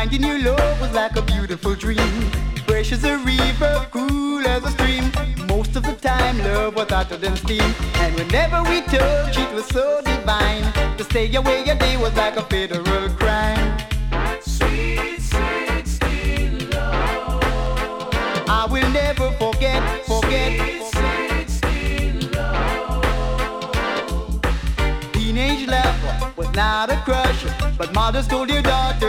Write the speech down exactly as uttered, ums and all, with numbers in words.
Finding your love was like a beautiful dream. Fresh as a river, cool as a stream. Most of the time love was hotter than steam. And whenever we touched it was so divine. To stay away a day was like a federal crime. Sweet, sweet, still love. I will never forget, forget. Sweet, sweet, still love. Teenage love was not a crush, but mothers told their daughters